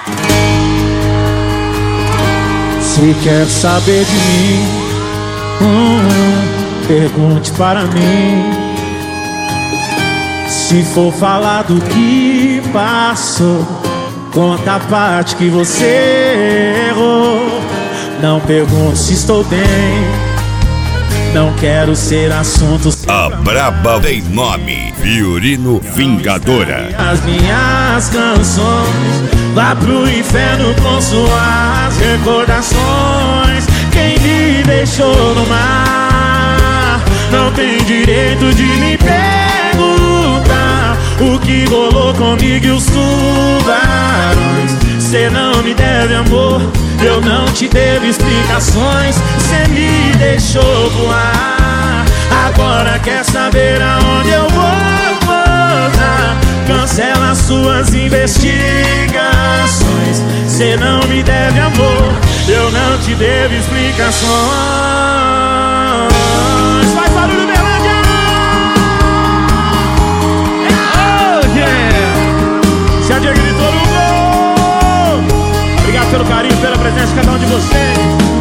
Se quer saber de mim, pergunte para mim. Se for falar do que passou, conta a parte que você errou. Não pergunte se estou bem, não quero ser assunto. A braba tem nome, Fiorino Vingadora. As minhas canções, vá pro inferno com suas recordações. Quem me deixou no mar não tem direito de me perguntar o que rolou comigo e os tubarões. Cê não me deve amor, eu não te devo explicações. Cê me deixou voar, agora quer saber aonde eu vou pousar. Cancela suas investigações. Cê não me deve amor, eu não te devo explicações. Faz barulho, Berlândia! Oh, yeah! Se a Dia gritou no gol. Obrigado pelo carinho, pela presença de cada um de vocês.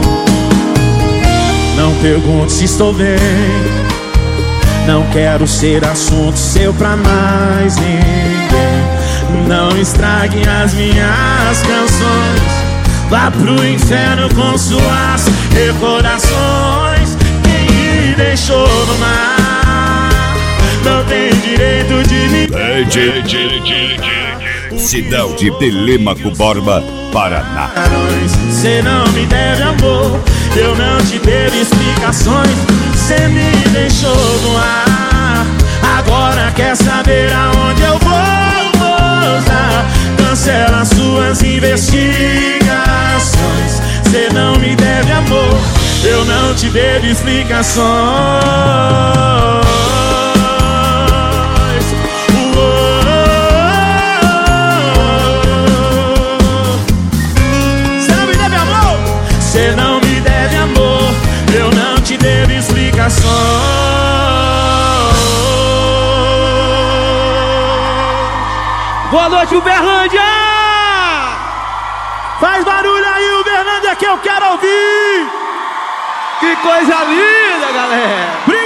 Não pergunte se estou bem, não quero ser assunto seu pra mais ninguém. Não estrague as minhas canções, vá pro inferno com suas recordações. Quem me deixou no mar não tem direito de me Cidade de Telêmaco Borba, Paraná. Cê não me deve amor, eu não te devo explicações. Cê me deixou no ar, agora quer saber aonde eu vou pousar. Cancela suas investigações. Cê não me deve amor, eu não te devo explicações. Cê não me deve amor, eu não te devo explicações. Boa noite, Uberlândia! Faz barulho aí, Uberlândia, que eu quero ouvir! Que coisa linda, galera!